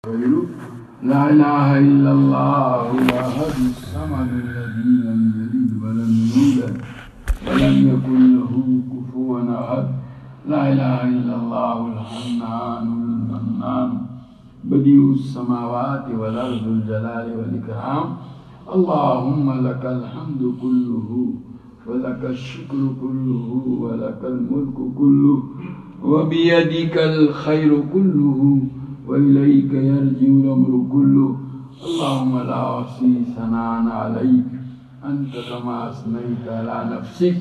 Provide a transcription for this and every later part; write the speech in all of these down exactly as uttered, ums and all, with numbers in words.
لا إله إلا الله الأحد الصمد الذي لم يلد ولم يولد ولم يكن له كفوا أحد. لا إله إلا الله الحنان المنان بديع السماوات والأرض ذو الجلال والإكرام. اللهم لك الحمد كله ولك الشكر كله ولك الملك كله وبيدك الخير كله وإليك يرجع الأمر كله. اللهم لا أحصي ثناء عليك أنت كما أثنيت على نفسك.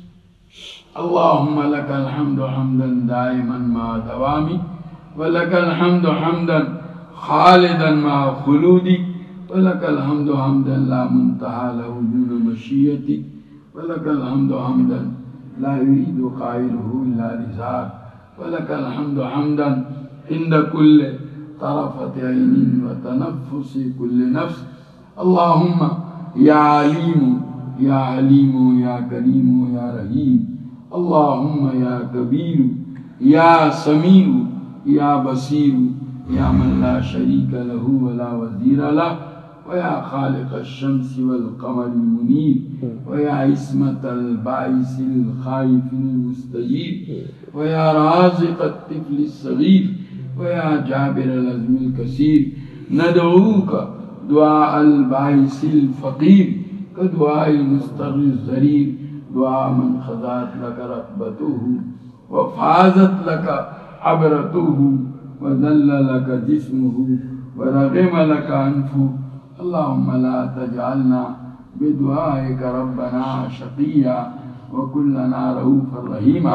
اللهم لك الحمد حمدا دائما مع دوامك ولك الحمد حمدا خالدا مع خلودك ولك الحمد حمدا لا منتهى له دون مشيتك ولك الحمد حمدا لا يريد قائله إلا رضاك ولك الحمد حمدا عند كل طرفة عين وتنفس كل نفس. اللهم يا عليم يا عليم يا كريم يا رحيم. اللهم يا كبير يا سميع يا بصير يا من لا شريك له ولا وزير له ويا خالق الشمس والقمر المنير ويا عصمة البائس الخائف المستجيب ويا رازق الطفل الصغير ويا جابر العزم الكثير. ندعوك دعاء البائس الفقير كدعاء المستر الزرير، دعاء من خضعت لك رقبته وفازت لك عبرته وذل لك جسمه ورغم لك أنفه. اللهم لا تجعلنا بدعائك ربنا شقيا وكلنا رؤوفا رحيما.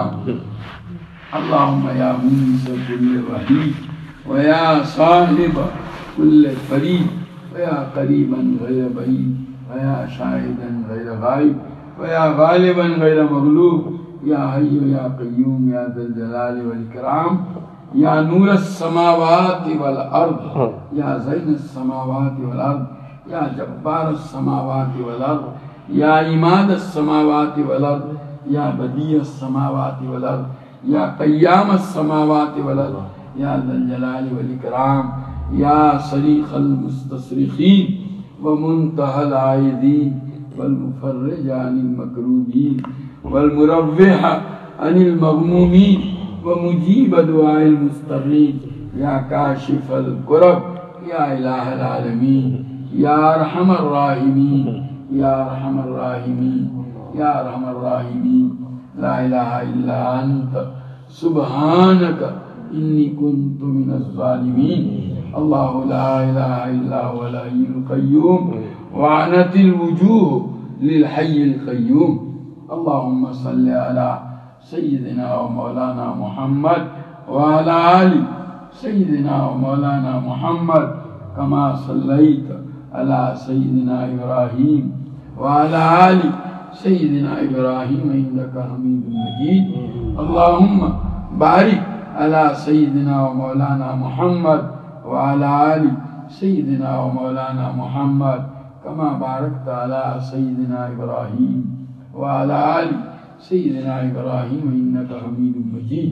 اللهم يا مونس كل وحيد ويا صاحب كل فريد ويا قريبا غير بعيد ويا شاهدا غير غائب ويا غالبا غير مغلوب يا حي يا قيوم يا ذا الجلال والإكرام. يا نور السماوات والأرض يا زين السماوات والأرض يا جبار السماوات والأرض يا عماد السماوات والأرض يا بديع السماوات والأرض يا قيام السماوات والأرض يا ذا الجلال والإكرام. يا صريخ المستصرخين ومنتهى العائذين والمفرج عن المكروبين والمروح عن المغمومين ومجيب دعاء المضطرين يا كاشف الكرب يا إله العالمين يا أرحم الراحمين يا أرحم الراحمين يا أرحم الراحمين. لا إله إلا أنت سبحانك إني كنت من الظالمين. الله لا إله إلا هو الحي القيوم وعنت الوجوه للحي القيوم. اللهم صل على سيدنا ومولانا محمد وعلى آل سيدنا ومولانا محمد كما صليت على سيدنا إبراهيم وعلى آل سيدنا إبراهيم إنك حميد مجيد. اللهم بارك على سيدنا ومولانا محمد وعلى آل سيدنا ومولانا محمد كما باركت على سيدنا إبراهيم وعلى آل سيدنا إبراهيم إنك حميد مجيد.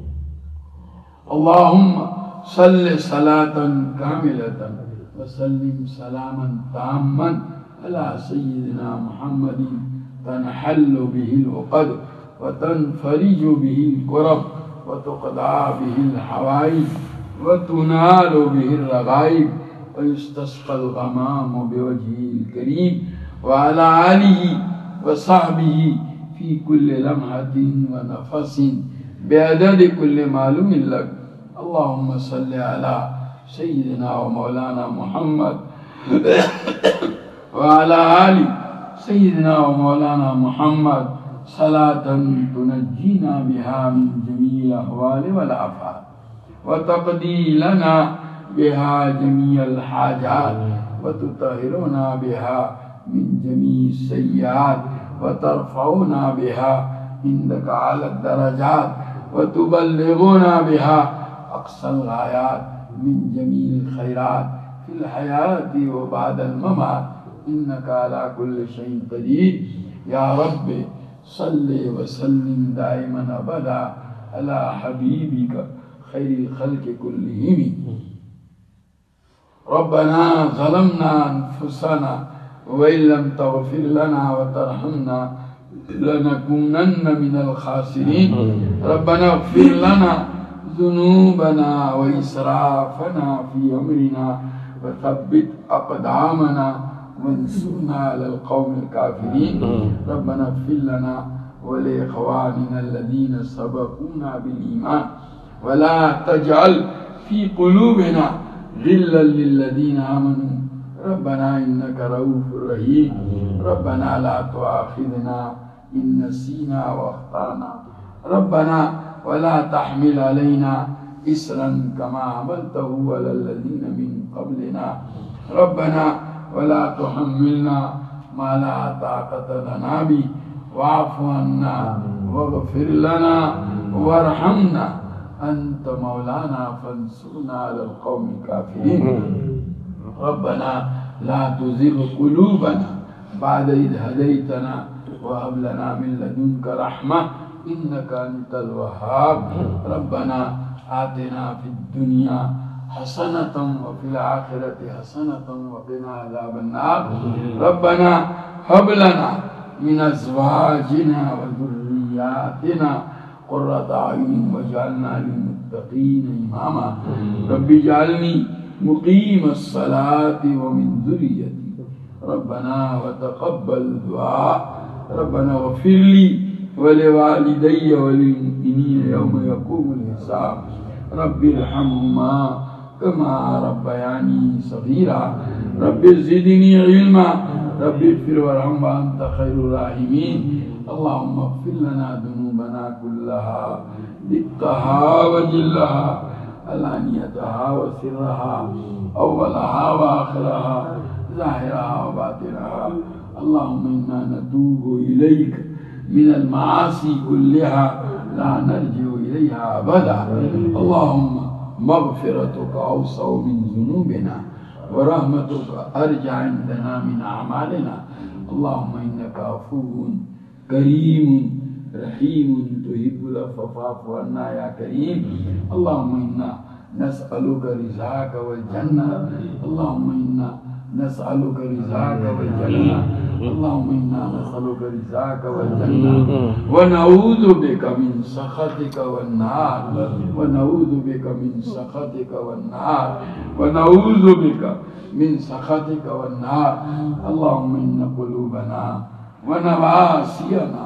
اللهم صل صلاة كاملة وسلم سلاما تاما على سيدنا محمد تنحل به العقد وتنفرج به الكرب وتقضى به الحوائج وتنال به الرغائب ويستسقى الغمام بوجهه الكريم وعلى آله وصحبه في كل لمحة ونفس بعدد كل معلوم لك. اللهم صل على سيدنا ومولانا محمد وعلى آل سيدنا ومولانا محمد صلاة تنجينا بها من جميع الأهوال والآفات وتقضي لنا بها جميع الحاجات وتطهرنا بها من جميع السيئات وترفعنا بها عندك على الدرجات وتبلغنا بها أقصى الغايات من جميع الخيرات في الحياة وبعد الممات إنك على كل شيء قدير. يا رب صل وسلم دائما أبدا على حبيبك خير الخلق كلهم. ربنا ظلمنا أنفسنا وإن لم تغفر لنا وترحمنا لنكونن من الخاسرين ربنا اغفر لنا ذنوبنا وإسرافنا في أمرنا وثبت أقدامنا وانصرنا على القوم الكافرين ربنا اغفر لنا ولإخواننا الذين سبقونا بالإيمان ولا تجعل في قلوبنا غلا للذين آمنوا ربنا إنك رؤوف رحيم ربنا لا تؤاخذنا إن نسينا وأخطأنا ربنا ولا تحمل علينا إسرا كما حملته على الذين من قبلنا ربنا ولا تحملنا ما لا طاقة لنا به واعف عنا واغفر لنا وارحمنا أنت مولانا فانصرنا على القوم الكافرين ربنا لا تزغ قلوبنا بعد إذ هديتنا وهب لنا من لدنك رحمة إنك أنت الوهاب ربنا آتنا في الدنيا حسنة وفي الآخرة حسنة وقنا عذاب النار ربنا هب لنا من أزواجنا وذرياتنا قرة أعين واجعلنا للمتقين إماما رب اجعلني مقيم الصلاة ومن ذريتي ربنا وتقبل دعاء ربنا اغفر لي ولوالدي وللمؤمنين يوم يقوم الحساب رب ارحمهما كما ربياني صغيرا رب زدني علما رب اغفر وارحم وأنت خير الراحمين اللهم اغفر لنا ذنوبنا كلها دقها وجلها علانيتها وسرها أولها وآخرها ظاهرها وباطنها اللهم إنا نتوب إليك من المعاصي كلها لا نرجع إليها أبدا اللهم مغفرتك أوسع من ذنوبنا ورحمتك أرجع عندنا من أعمالنا اللهم إنك عفو كريم رحيم تحب العفو فاعف عنا يا كريم اللهم إنا نسألك رزاك والجنة اللهم إنا نسألك رزاك والجنة اللهم إنا نسألك رزاك والجنة ونعوذ بك من سخطك والنار ونعوذ بك من سخطك والنار ونعوذ بك من سخطك والنار اللهم إن قلوبنا ونواسينا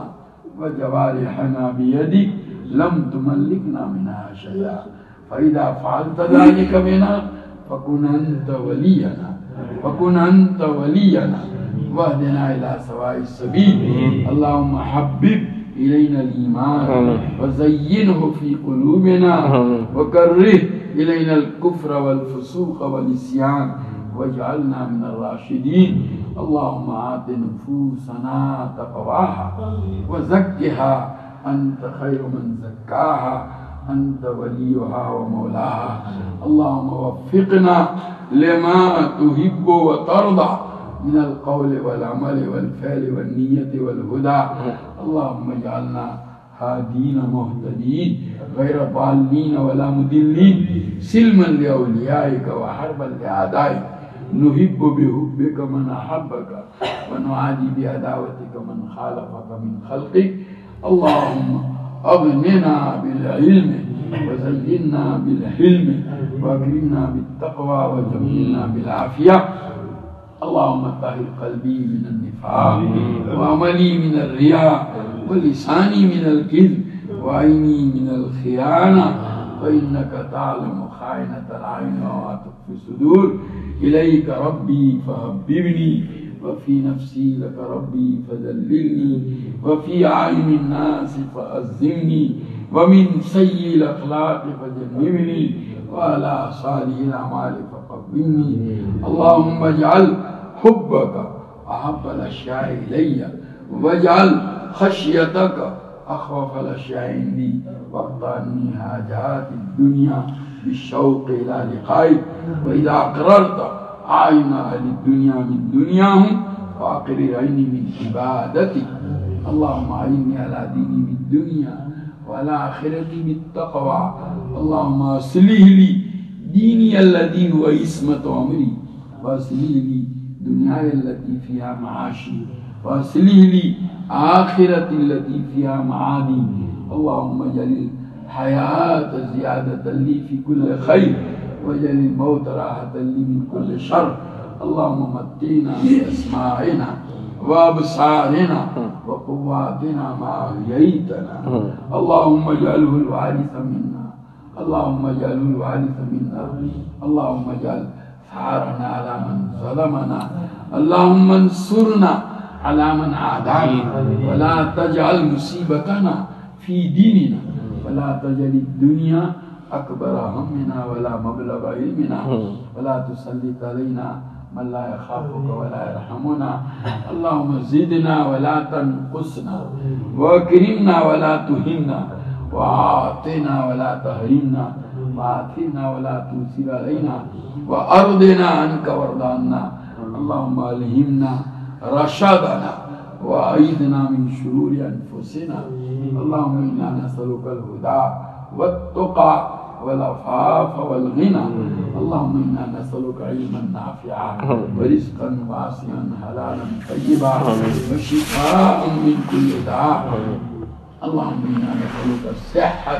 وجوارحنا بيدك لم تملكنا منها شيئا فإذا فعلت ذلك بنا فكن أنت ولينا فكن أنت ولينا واهدنا إلى سواء السبيل اللهم حبب إلينا الإيمان وزينه في قلوبنا وكره إلينا الكفر والفسوق والعصيان واجعلنا من الراشدين اللهم آت نفوسنا تقواها وزكها أنت خير من زكاها أنت وليها ومولاها اللهم وفقنا لما تحب وترضى من القول والعمل والفعل والنية والهدى اللهم اجعلنا هادين مهتدين غير ضالين ولا مضلين سلما لأوليائك وحربا لأعدائك نحب بحبك من أحبك ونعادي بعداوتك من خالفك من خلقك اللهم أغننا بالعلم وزينا بالحلم وأكرمنا بالتقوى وجملنا بالعافية اللهم طهر قلبي من النفاق وعملي من الرياء ولساني من الكذب وعيني من الخيانة فإنك تعلم خائنة العين وما تخفي الصدور إليك ربي فحببني وفي نفسي لك ربي فذللني وفي أعين الناس فأزمني ومن سيء الأخلاق فجنبني وعلى صالح الأعمال فقبلني اللهم اجعل حبك أحب الأشياء إلي واجعل خشيتك أخوف الأشياء عندي واقطع عني حاجات الدنيا بالشوق إلى لقائك وإذا أقررت أعين أهل الدنيا من دنياهم فأقرر عيني من عبادتك اللهم أعني على ديني بالدنيا وعلى آخرتي بالتقوى اللهم أصلح لي دینی الذی هو عصمت عمری واصلح لی دنیای التي فيها معاشی واصلح لی آخرت التي فيها معادی اللهم اجعل الحیاة زیادة لی فی کل خیر واجعل الموت راحة لی من کل شر اللهم متعنا بأسماعنا وأبصارنا وقواتنا ما أحييتنا اللهم اجعله الوارث منا اللهم اجعله الوارث منا اللهم اجعل ثارنا على من ظلمنا اللهم انصرنا على من عادانا ولا تجعل مصيبتنا في ديننا ولا تجعل الدنيا أكبر همنا ولا مبلغ علمنا ولا تسلط علينا من لا يخافك ولا يرحمنا اللهم زدنا ولا تنقصنا واكرمنا ولا تهنا وأعطنا ولا تحرمنا وآثرنا ولا تؤثر علينا وأرضنا عنك وارض عنا اللهم ألهمنا رشدنا وأعيذنا من شرور أنفسنا اللهم إنا نسألك الهدى والتقى والعفاف والغنى اللهم إنا نسألك علما نافعا ورزقا واسعا حلالا طيبا وشفاء من كل داء اللهم إنا نسألك الصحة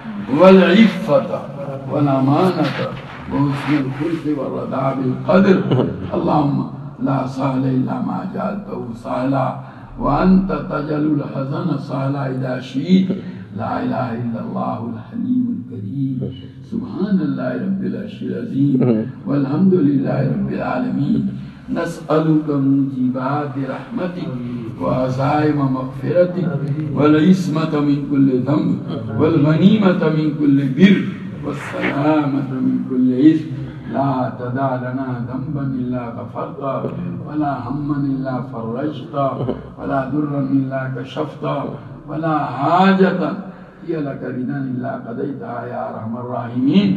والعفة والأمانة وحسن الخلق والرضا بالقدر اللهم لا سهل إلا ما جعلته سهلا وأنت تجعل الحزن سهلا إذا شئت لا إله إلا الله الحليم الكريم سبحان الله رب العرش العظيم والحمد لله رب العالمين نسألك موجبات رحمتك وعزائم مغفرتك والعصمة من كل ذنب والغنيمة من كل بر والسلامة من كل إثم لا تدع لنا ذنبا إلا غفرته ولا هما إلا فرجته ولا ضرا إلا كشفته ولا حاجة هي لك رضا إلا قضيتها يا أرحم الراحمين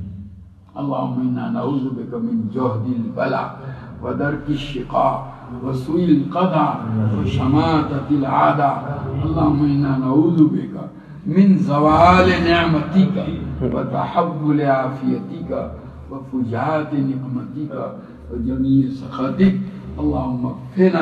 اللهم إنا نعوذ بك من جهد البلاء ودرك الشقاء وسوء القضاء وشماتة العادة اللهم إنا نعوذ بك من زوال نعمتك وتحول عافيتك وفجاءة نقمتك وجميع سخطك اللهم اكفنا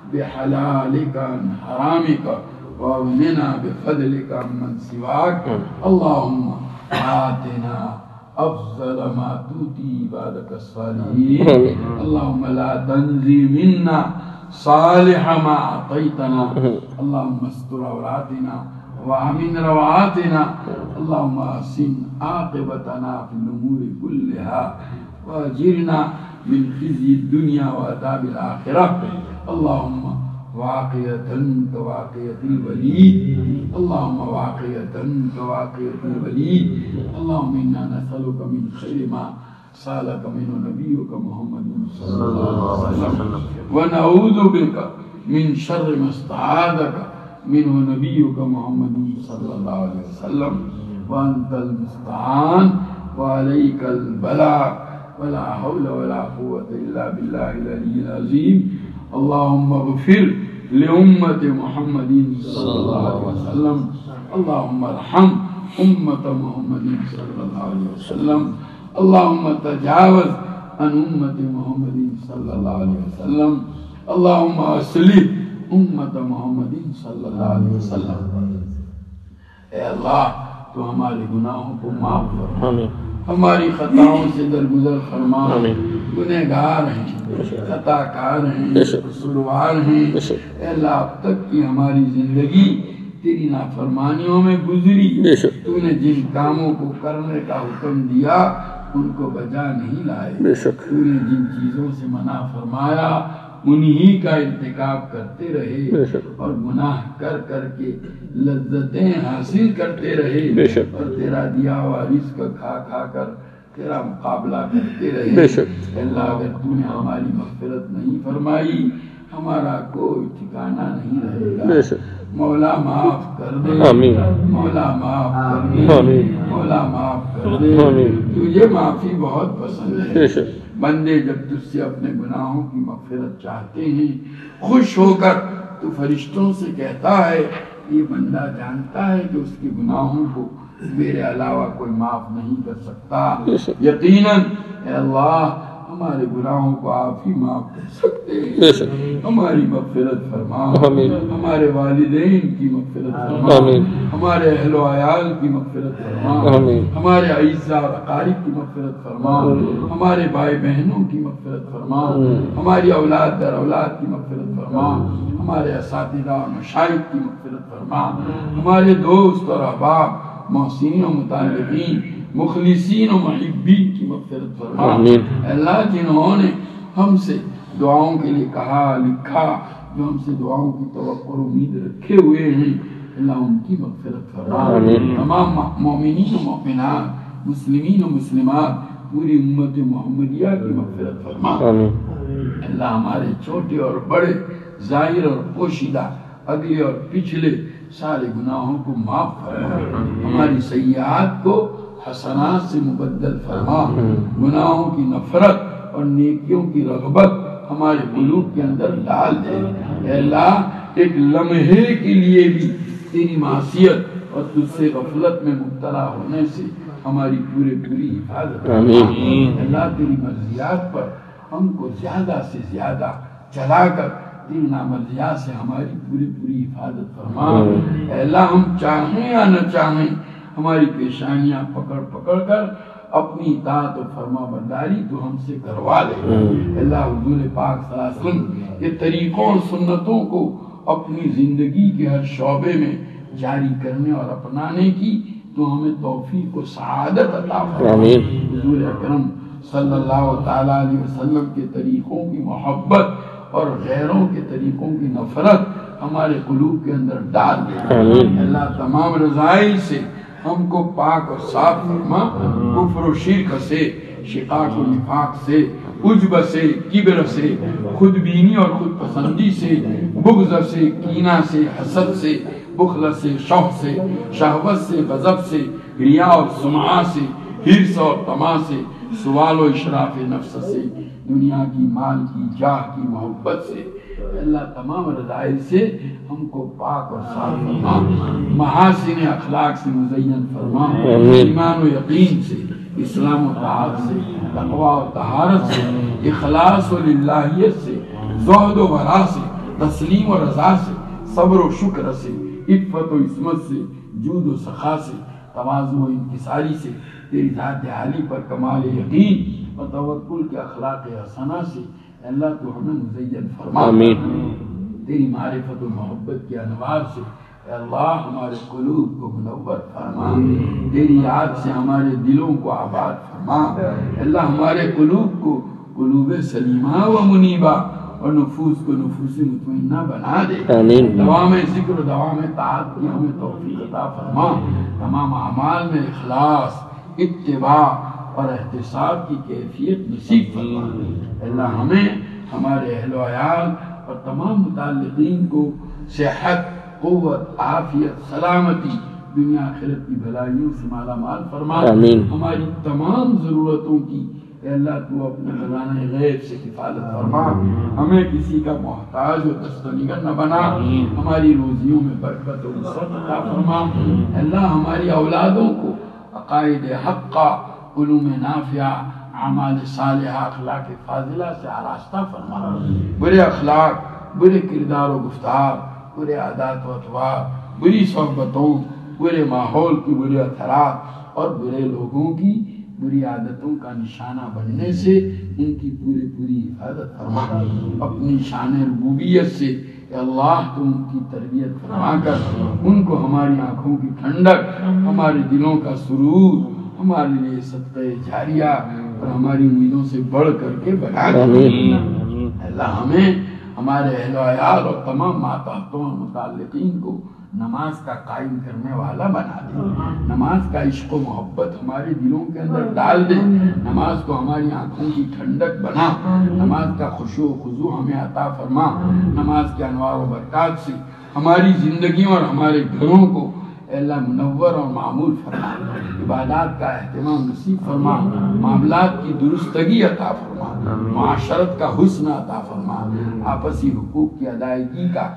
بحلالك عن حرامك واغننا بفضلك عمن سواك اللهم آتنا أفضل ما تؤتي عبادك الصالحين اللهم لا تنزي منا صالح ما أعطيتنا اللهم استر عوراتنا وأمن روعاتنا اللهم أحسن عاقبتنا في الأمور كلها وأجرنا من خزي الدنيا وعذاب الآخرة اللهم واقية كواقية الوليد اللهم واقية كواقية الوليد اللهم إنا نسألك من خير ما سألك منه نبيك محمد صلى الله عليه وسلم ونعوذ بك من شر ما استعاذك منه نبيك محمد صلى الله عليه وسلم وأنت المستعان وعليك البلاغ ولا حول ولا قوة إلا بالله العلي العظيم اللهم اغفر لأمة محمد صلى الله عليه وسلم اللهم ارحم أمة محمد صلى الله عليه وسلم اللهم تجاوز عن أمة محمد صلى الله عليه وسلم اللهم أصلح امت محمد صلی اللہ علیہ وسلم اے اللہ تو ہمارے گناہوں کو معاف فرما ہماری خطاؤں سے درگزر فرما گنہگار ہیں خطا کار ہیں قصوروار ہیں اے اللہ اب تک کی ہماری زندگی تیری نافرمانیوں میں گزری تو نے جن کاموں کو کرنے کا حکم دیا ان کو بجا نہیں لائے تو نے جن چیزوں سے منع فرمایا انہی کا ارتکاب کرتے رہے اور گناہ کر کر کے لذتیں حاصل کرتے رہے اور تیرا دیا ہوا رزق کھا کھا کر تیرا مقابلہ کرتے رہے اللہ اگر تو نے ہماری مغفرت نہیں فرمائی ہمارا کوئی ٹھکانہ نہیں رہے گا مولا معاف کر دے مولا معاف کر دے مولا معاف کر دے تجھے معافی بہت پسند ہے بندے جب تجھ سے اپنے گناہوں کی مغفرت چاہتے ہیں خوش ہو کر تو فرشتوں سے کہتا ہے یہ بندہ جانتا ہے کہ اس کے گناہوں کو میرے علاوہ کوئی معاف نہیں کر سکتا. یقیناً اے اللہ ہمارے گناہوں کو آپ ہی معاف کر سکتے ہیں. ہماری مغفرت فرما, ہمارے والدین کی مغفرت فرما, ہمارے اہل و عیال کی مغفرت فرما, ہمارے اعزاء اور اقارب کی مغفرت فرما, ہمارے بھائی بہنوں کی مغفرت فرما, ہماری اولاد در اولاد کی مغفرت فرما, ہمارے اساتذہ اور مشائخ کی مغفرت فرما, ہمارے دوست اور احباب محسنین و متعلقین مخلصین و محبین کی مغفرت فرما. اللہ جنہوں نے ہم سے دعاؤں کے لیے کہا لکھا, جو ہم سے دعاؤں کی توقع اور امید رکھے ہوئے ہیں, اللہ ان کی مغفرت فرما. تمام مومنین و مومنات, مسلمین و مسلمات, پوری امت محمدیہ کی مغفرت فرما. اللہ ہمارے چھوٹے اور بڑے, ظاہر اور پوشیدہ, اگلے اور پچھلے سارے گناہوں کو معاف فرما. ہماری سیئات کو حسنات سے مبدل فرما. گناہوں کی نفرت اور نیکیوں کی رغبت ہمارے قلوب کے اندر ڈال دے. اے اللہ ایک لمحے کے لیے بھی تیری معصیت اور تجھ سے غفلت میں مبتلا ہونے سے ہماری پورے پوری حفاظت فرما. اللہ تیری مرضیات پر ہم کو زیادہ سے زیادہ چلا کر تیری نامرضیات سے ہماری پوری پوری حفاظت فرما. اے اللہ ہم چاہیں یا نہ چاہیں ہماری پیشانیاں پکڑ پکڑ کر اپنی اطاعت و فرما برداری تو ہم سے کروا لے. اللہ حضور پاک صلی اللہ علیہ وسلم کے طریقوں اور سنتوں کو اپنی زندگی کے ہر شعبے میں جاری کرنے اور اپنانے کی تو ہمیں توفیق و سعادت عطا فرما. حضور اکرم صلی اللہ تعالیٰ علیہ وسلم کے طریقوں کی محبت اور غیروں کے طریقوں کی نفرت ہمارے قلوب کے اندر ڈال دے. اللہ تمام رذائل سے ہم کو پاک اور صاف فرما. کفر و شرک سے, شقاق و نفاق سے, عجب سے, کبر سے, خود بینی اور خود پسندی سے, بغض سے, کینہ سے, حسد سے, بخل سے, شوق سے, شہوت سے, غضب سے, ریا اور سمعہ سے, حرص اور طمع سے, سوال و اشراف نفس سے, دنیا کی, مال کی, جاہ کی محبت سے. اللہ تمام رذائل سے ہم کو پاک اور صاف فرما. محاسن اخلاق سے مزین فرما. ایمان و یقین سے, اسلام و طاعت سے, تقوی و طہارت سے, اخلاص و للہیت سے, زہد و ورع سے, تسلیم و رضا سے, صبر و شکر سے, عفت و عصمت سے, جود و سخا سے, تواضع و انکساری سے, تیری ذات عالی پر کمال یقین اور توکل کے اخلاق حسنہ سے اللہ تو ہمیں مزین فرما. تیری معرفت و محبت کے انوار سے اے اللہ ہمارے قلوب کو منور فرما. تیری یاد سے ہمارے دلوں کو آباد فرما. اللہ ہمارے قلوب کو قلوب سلیمہ و منیبہ اور نفوس کو نفوس مطمئنہ بنا دے. دوام ذکر و دوام طاعت کی ہمیں توفیق عطا فرما. تمام اعمال میں اخلاص, اتباع اور احتساب کی کیفیت نصیب فرما. اللہ ہمیں, ہمارے اہل و عیال اور تمام متعلقین کو صحت, قوت, عافیت, سلامتی, دنیا آخرت کی بھلائیوں سے مالا مال فرما. ہماری تمام ضرورتوں کی اے اللہ تو اپنے خزانہ غیب سے کفالت فرما. ہمیں کسی کا محتاج و دستنگر نہ بنا. ہماری روزیوں میں برکت و نصرت عطا فرما. اللہ ہماری اولادوں کو عقائد حقہ, علوم نافعہ, اعمال صالحہ, اخلاق فاضلہ سے آراستہ فرما. برے اخلاق, برے کردار و گفتار, برے عادات و اطوار, بری صحبتوں, برے ماحول کی برے اثرات اور برے لوگوں کی بری عادتوں کا نشانہ بننے سے ان کی پوری پوری حفاظت فرما. اپنی شان ربوبیت سے اے اللہ تم ان کی تربیت فرما کر ان کو ہماری آنکھوں کی ٹھنڈک, ہمارے دلوں کا سرور, ہمارے لیے صدقہ جاریہ اور ہماری امیدوں سے بڑھ کر کے بنا دے. اللہ ہمیں, ہمارے اہل و عیال اور تمام ماتحتوں اور متعلقین کو نماز کا قائم کرنے والا بنا دے. نماز کا عشق و محبت ہمارے دلوں کے اندر ڈال دے. نماز کو ہماری آنکھوں کی ٹھنڈک بنا. نماز کا خشوع و خضوع ہمیں عطا فرما. نماز کے انوار و برکات سے ہماری زندگیوں اور ہمارے گھروں کو اے اللہ منور اور معمول فرما. عبادات کا اہتمام نصیب فرما. معاملات کی درستگی عطا فرما. معاشرت کا حسن عطا فرما. آپسی حقوق کی ادائیگی کا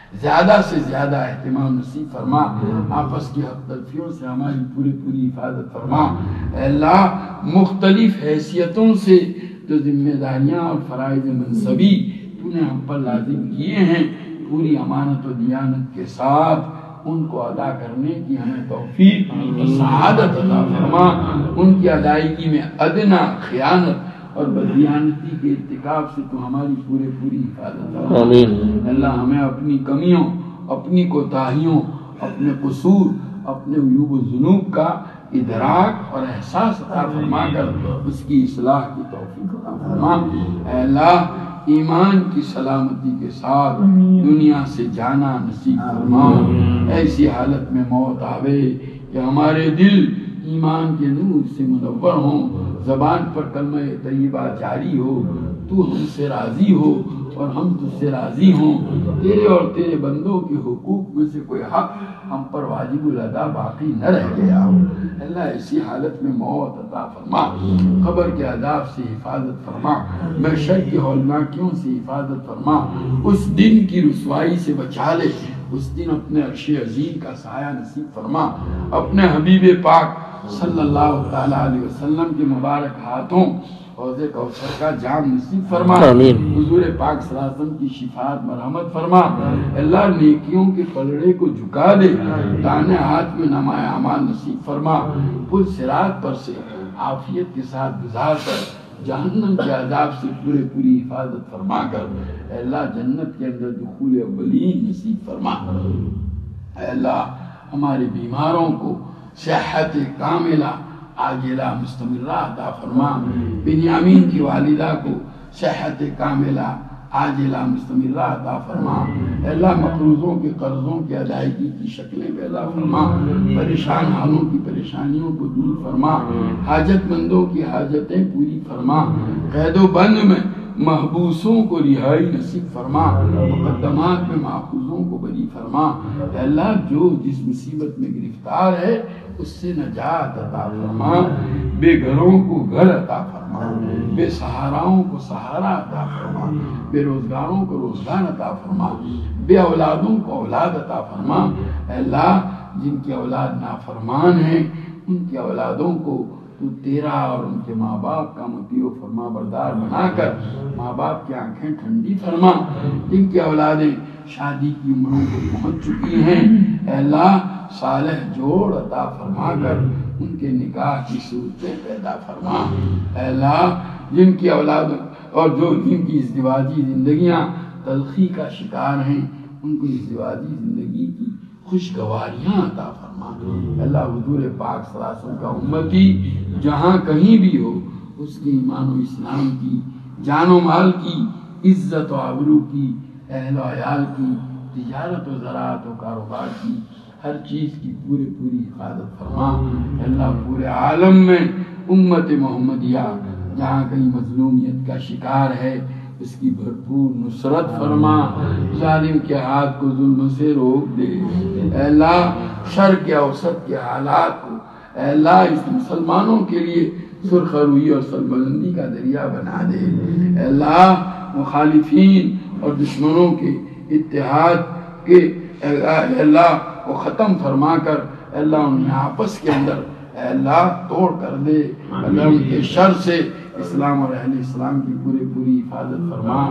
زیادہ سے زیادہ اہتمام نصیب فرما، آپس کی حق تلفیوں سے ہماری پوری پوری حفاظت فرما۔ اے اللہ مختلف حیثیتوں سے جو ذمہ داریاں اور فرائض منصبی تو نے ہم پر لازم کیے ہیں، پوری امانت و دیانت کے ساتھ ان کو ادا کرنے کی ہمیں توفیق اور سعادت عطا فرما۔ ان کی ادائیگی میں ادنا خیانت اور بددیانتی کے ارتکاب سے تو ہماری پورے پوری حفاظت فرما۔ آمین۔ اللہ ہمیں اپنی کمیوں، اپنی کوتاہیوں، اپنے قصور، اپنے عیوب و ذنوب کا ادراک اور احساس عطا فرما کر اس کی اصلاح کی توفیق عطا فرما۔ اے اللہ ایمان کی سلامتی کے ساتھ دنیا سے جانا نصیب فرما۔ ایسی حالت میں موت آوے کہ ہمارے دل ایمان کے نور سے منور ہوں، زبان پر کلمہ طیبہ جاری ہو، تو ہم سے راضی ہو اور ہم تجھ سے راضی ہوں، تیرے اور تیرے بندوں کے حقوق میں سے کوئی حق ہم پر واجب الادا باقی نہ رہ گیا ہو۔ اللہ ایسی حالت میں موت عطا فرما، قبر کے عذاب سے حفاظت فرما، محشر کی ہولناکیوں سے حفاظت فرما، اس دن کی رسوائی سے بچا لے، اس دن اپنے عرش عظیم کا سایہ نصیب فرما، اپنے حبیب پاک صلی اللہ تعالیٰ علیہ وسلم کے مبارک ہاتھوں حوض کوثر کا جام نصیب فرما، حضور پاک صلی اللہ علیہ وسلم کی شفاعت مرحمت فرما۔ اللہ نیکیوں کے پلڑے کو جھکا دے، دانے ہاتھ میں نمائے اعمال نصیب فرما، پل صراط پر سے عافیت کے ساتھ گزار کر جہنم کے عذاب سے پورے پوری حفاظت فرما کر اے اللہ جنت کے اندر دخول اولین نصیب فرما۔ اے اللہ ہمارے بیماروں کو صحت کاملہ عاجلہ مستمرہ عطا فرما، بنیامین کی والدہ کو صحت کاملہ عاجلہ مستمرہ عطا فرما۔ اے اللہ مقروضوں کے قرضوں کی ادائیگی کی شکلیں پیدا فرما، پریشان حالوں کی پریشانیوں کو دور فرما، حاجت مندوں کی حاجتیں پوری فرما، قید و بند میں محبوسوں کو رہائی نصیب فرما، مقدمات میں ماخوذوں کو بری فرما۔ اے اللہ جو جس مصیبت میں گرفتار ہے اس سے نجات عطا فرما، بے گھروں کو گھر عطا فرما، بے سہاراؤں کو سہارا عطا فرما، بے روزگاروں کو روزگار عطا فرما، بے اولادوں کو اولاد عطا فرما۔ اے اللہ جن کی اولاد نافرمان ہیں ان کی اولادوں کو تو تیرا اور ان کے ماں باپ کا مطیع و فرما بردار بنا کر ماں باپ کی آنکھیں ٹھنڈی فرما، جن کی اولادیں شادی کی عمروں کو پہنچ چکی ہیں اے اللہ صالح جوڑ عطا فرما کر ان کے نکاح کی صورتیں پیدا فرما۔ اے اللہ جن کی اولاد اور جو جن کی ازدواجی زندگیاں تلخی کا شکار ہیں ان کو ازدواجی زندگی کی خوشگواریاں عطا فرما۔ اللہ حضور پاک صلی اللہ علیہ وسلم کا امتی جہاں کہیں بھی ہو اس کے ایمان و اسلام کی، جان و مال کی، عزت و آبرو کی، اہل و عیال کی، تجارت و زراعت و کاروبار کی، ہر چیز کی پورے پوری حفاظت فرما۔ اللہ پورے عالم میں امت محمدیہ جہاں کہیں مظلومیت کا شکار ہے اس کی بھرپور نصرت فرما، ظالم کے ہاتھ کو ظلم سے روک دے۔ اے اللہ شر کے اوسط کے حالات کو اے اللہ اس مسلمانوں کے لیے سرخ روئی اور سربلندی کا دریا بنا دے۔ اے اللہ مخالفین اور دشمنوں کے اتحاد کے اے اللہ کو ختم فرما کر اے اللہ انہیں آپس کے اندر اے اللہ توڑ کر دے۔ اللہ ان کے شر سے اسلام اور اہل اسلام کی پوری پوری حفاظت فرما۔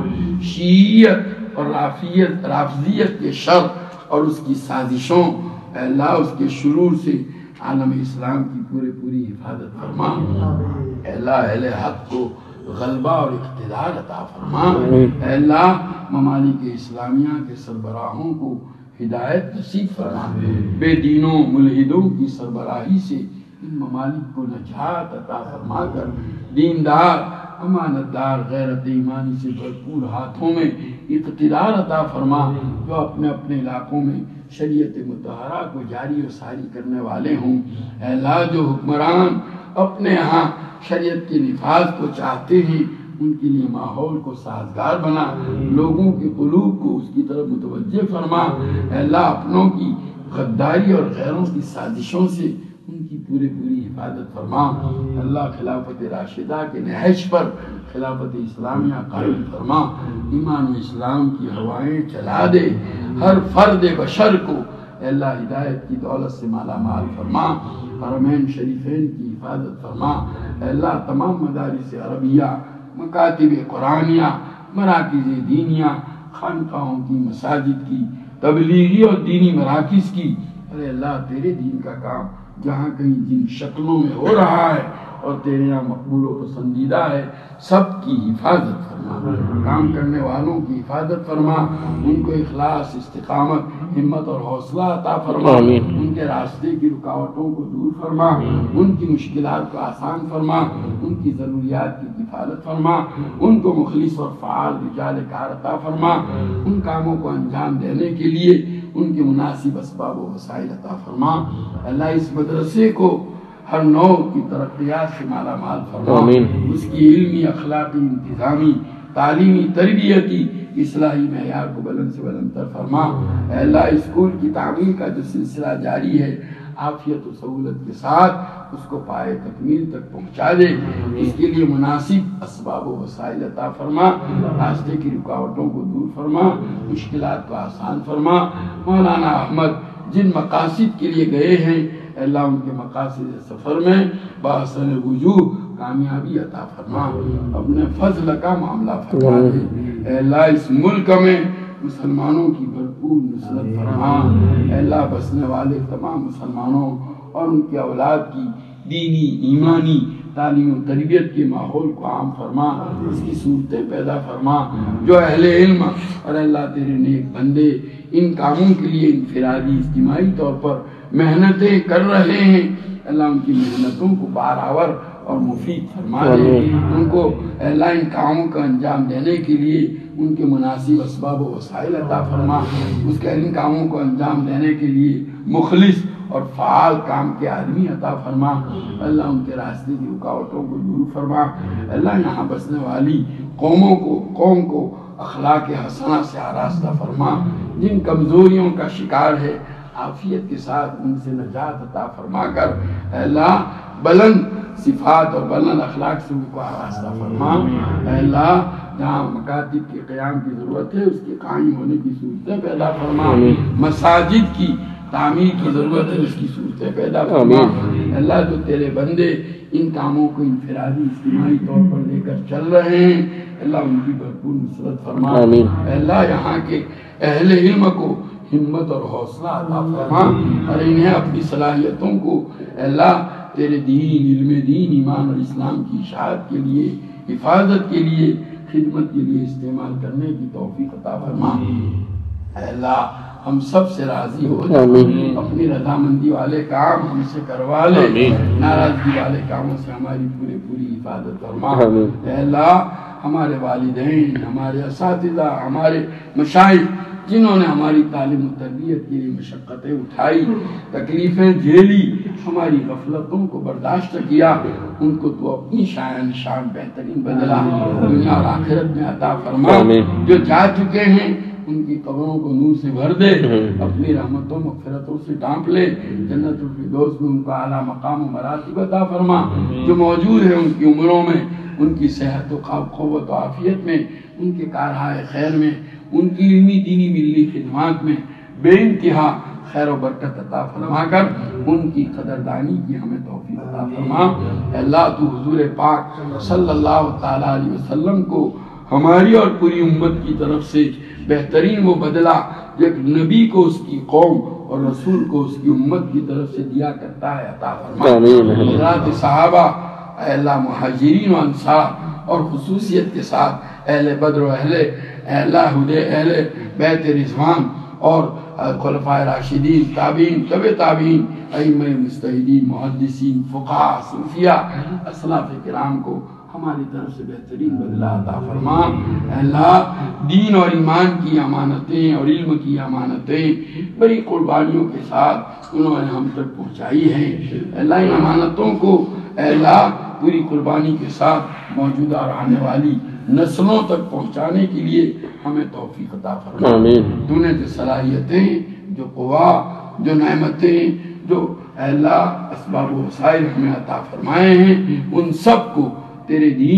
شیعیت اور رافضیت رافضیت کے شر اور اس کی سازشوں اے اللہ اس کے شرور سے عالم اسلام کی پوری پوری حفاظت فرما۔ اے اللہ اہل حق کو غلبہ اور اقتدار عطا فرما۔ اے اللہ ممالک اسلامیہ کے سربراہوں کو ہدایت نصیب فرما، بے دینوں ملحدوں کی سربراہی سے ان ممالک کو نجات عطا فرما کر دیندار امانتدار غیرت ایمانی سے بھرپور ہاتھوں میں اقتدار عطا فرما، جو اپنے اپنے علاقوں میں شریعت مطہرہ کو جاری و ساری کرنے والے ہوں۔ اے اللہ جو حکمران اپنے ہاں شریعت کے نفاذ کو چاہتے ہیں ان کے لیے ماحول کو سازگار بنا، لوگوں کے قلوب کو اس کی طرف متوجہ فرما۔ اے اللہ اپنوں کی غداری اور غیروں کی سازشوں سے ان کی پوری پوری حفاظت فرما۔ اللہ خلافت راشدہ کے نہج پر خلافت اسلامیہ قائم فرما، ایمان اسلام کی ہوائیں چلا دے، ہر فرد بشر کو اے اللہ ہدایت کی دولت سے مالا مال فرما، حرمین شریفین کی حفاظت فرما، اے اللہ تمام مدارس عربیہ، مکاتب قرآنیہ، مراکز دینیہ، خانقاہوں کی، مساجد کی، تبلیغی اور دینی مراکز کی، ارے اللہ تیرے دین کا کام جہاں کہیں جن شکلوں میں ہو رہا ہے اور تیرے یہاں مقبول و پسندیدہ ہے، سب کی حفاظت فرما، کام کرنے والوں کی حفاظت فرما، ان کو اخلاص، استقامت، ہمت اور حوصلہ عطا فرما، ان کے راستے کی رکاوٹوں کو دور فرما، ان کی مشکلات کو آسان فرما، ان کی ضروریات کی کفالت فرما، ان کو مخلص اور فعال رجال کار عطا فرما، ان کاموں کو انجام دینے کے لیے ان کے مناسب اسباب و وسائل عطا فرما۔ اللہ اس مدرسے کو ہر نوع کی ترقیات سے مالا مال فرما، اس کی علمی، اخلاقی، انتظامی، تعلیمی، تربیتی، اصلاحی معیار کو بلند سے بلند تر فرما۔ اے اللہ اسکول کی تعمیر کا جو سلسلہ جاری ہے عافیت و سہولت کے ساتھ اس کو پائے تکمیل تک پہنچا دے، اس کے لیے مناسب اسباب و وسائل عطا فرما، راستے کی رکاوٹوں کو دور فرما، مشکلات کو آسان فرما۔ مولانا احمد جن مقاصد کے لیے گئے ہیں اے اللہ ان کے مقاصد سفر میں بحسن وجوہ کامیابی عطا فرما، اپنے فضل کا معاملہ فرما دے۔ اے اللہ اس ملک میں مسلمانوں کی بھرپور نصرت فرما، اے اللہ بسنے والے تمام مسلمانوں اور ان کی اولاد کی دینی، ایمانی، تعلیم و تربیت کے ماحول کو عام فرما، اس کی صورتیں پیدا فرما۔ جو اہل علم اور اللہ تیرے نیک بندے ان کاموں کے لیے انفرادی، اجتماعی طور پر محنتیں کر رہے ہیں، اللہ ان کی محنتوں کو بارآور اور مفید فرما دے، ان کو اللہ ان کاموں کا انجام دینے کے لیے ان کے مناسب اسباب و وسائل عطا فرما، اس کے ان کاموں کو انجام دینے کے لیے مخلص اور فعال کام کے آدمی عطا فرما، اللہ ان کے راستے کی رکاوٹوں کو دور فرما، اللہ یہاں بسنے والی قوموں کو قوم کو اخلاق حسنہ سے آراستہ فرما، جن کمزوریوں کا شکار ہے عافیت کے ساتھ ان سے نجات عطا فرما کر اے اللہ بلند صفات اور بلند اخلاق سے ان کو آراستہ فرما۔ اے اللہ جہاں مکاتب کے قیام کی ضرورت ہے اس کے قائم ہونے کی صورتیں پیدا فرما، مساجد کی تعمیر کی ضرورت ہے اس کی صورتیں پیدا فرما۔ اللہ جو تیرے بندے ان کاموں کو انفرادی، اجتماعی طور پر لے کر چل رہے ہیں اللہ ان کی بھرپور نصرت فرما۔ اے اللہ یہاں کے اہل علم کو ہمت اور حوصلہ عطا فرما اور انہیں اپنی صلاحیتوں کو اے اللہ تیرے دین، علم دین، ایمان اور اسلام کی اشاعت کے لیے، حفاظت کے لیے، خدمت کے لیے استعمال کرنے کی توفیق عطا فرما۔ اے اللہ ہم سب سے راضی ہو جا، اپنی رضامندی والے کام ہم سے کروا لے، ناراضگی والے کاموں سے ہماری پوری پوری حفاظت فرما۔ اے اللہ ہمارے والدین، ہمارے اساتذہ، ہمارے مشائخ جنہوں نے ہماری تعلیم و تربیت کے لیے مشقتیں اٹھائی، تکلیفیں جھیلی، ہماری غفلتوں کو برداشت کیا، ان کو تو اپنی شان شان بہترین بدلا دنیا اور آخرت میں عطا فرما۔ جو جا چکے ہیں ان کی قبروں کو نور سے بھر دے، اپنی رحمتوں مغفرتوں سے ڈانپ لے، جنت الفردوس میں ان کو اعلیٰ مقام و مراتب عطا فرما۔ جو موجود ہیں ان کی عمروں میں، ان کی صحت و قوت و عافیت میں، ان کے کارہائے خیر میں، ان کی علمی دینی ملی خدمات میں بے انتہا خیر و برکت عطا فرما کر ان کی قدردانی کی ہمیں توفیق عطا فرما۔ اللہ تو حضور پاک صلی اللہ تعالیٰ علیہ وسلم کو ہماری اور پوری امت کی طرف سے بہترین وہ بدلہ جو ایک نبی کو اس کی قوم اور رسول کو اس کی امت کی طرف سے دیا کرتا ہے عطا فرما۔ حضرات صحابہ، اے اللہ مہاجرین و انصار اور خصوصیت کے ساتھ اہل بدر و اہل اے اللہ ہدے اہل بیت رضوان اور خلفائے راشدین، تابعین، تبع تابعین، ائمہ مجتہدین، محدثین، فقہاء، صوفیاء، اسلاف کرام کو ہماری طرف سے بہترین بدلہ عطا فرما۔ اے اللہ دین اور ایمان کی امانتیں اور علم کی امانتیں بڑی قربانیوں کے ساتھ انہوں نے ہم تک پہنچائی ہیں، اے اللہ ان امانتوں کو اے اللہ پوری قربانی کے ساتھ موجودہ اور آنے والی نسلوں تک پہنچانے کے لیے ہمیں توفیق عطا فرما۔ تو نے جو صلاحیتیں، جو قوا، جو نعمتیں، جو اے اللہ اسباب و وسائل ہمیں عطا فرمائے ہیں ان سب کو تیرے دین،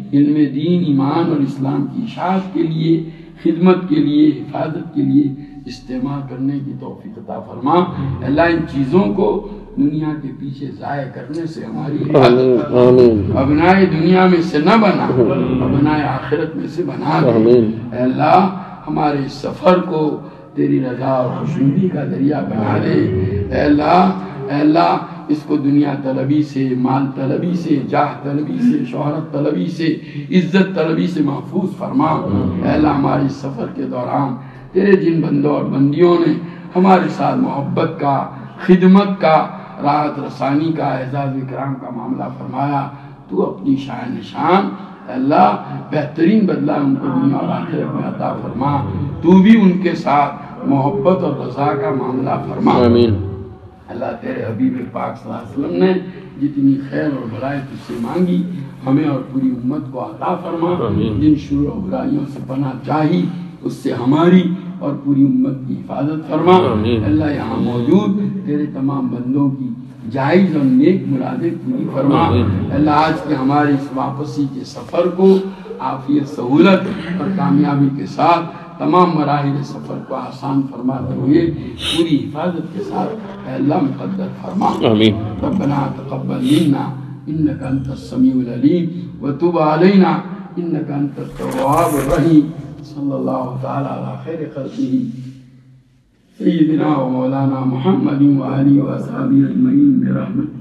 علم دین، ایمان اور اسلام کی اشاعت کے لیے، خدمت کے لیے، حفاظت کے لیے استعمال کرنے کی توفیق عطا فرما۔ اللہ ان چیزوں کو دنیا کے پیچھے ضائع کرنے سے ہماری حفاظت فرما، ابنائے دنیا میں سے نہ بنا، ابنائے آخرت میں سے بنا دے۔ اے اللہ ہمارے اس سفر کو تیری رضا اور خوشنودی کا ذریعہ بنا دے۔ اے اللہ اے اللہ اس کو دنیا طلبی سے، مال طلبی سے، جاہ طلبی سے، شہرت طلبی سے، عزت طلبی سے محفوظ فرما۔ اے اللہ ہمارے اس سفر کے دوران تیرے جن بندوں اور بندیوں نے ہمارے ساتھ محبت کا، خدمت کا، راحت رسانی کا، اعزاز اکرام کا معاملہ فرمایا، تو اپنی شان نشان اللہ بہترین بدلہ ان کو دنیا اور آخرت میں عطا فرما۔ تو بھی ان کے ساتھ محبت اور رضا کا معاملہ فرما۔ آمین۔ اللہ تیرے حبیب پاک صلی اللہ علیہ وسلم نے جتنی خیر اور بھلائی تجھ سے مانگی ہمیں اور پوری امت کو عطا فرما۔ جن شرور و برائیوں سے پناہ چاہی اس سے ہماری اور پوری امت کی حفاظت فرما۔ اللہ یہاں موجود تیرے تمام بندوں کی جائز اور نیک مرادیں پوری فرما۔ اللہ آج کے ہمارے اس واپسی کے سفر کو عافیت، سہولت اور کامیابی کے ساتھ تمام مراحل سفر کو آسان فرماتے ہوئے پوری حفاظت کے ساتھ اے اللہ مقدر فرما۔ آمین۔ ربنا تقبل منا انك انت السميع العليم وتب علينا انك انت التواب الرحيم۔ صلی اللہ تعالی علی خیر خلقہ سیدنا و مولانا محمد و آلہ و اصحابہ اجمعین برحمتہ۔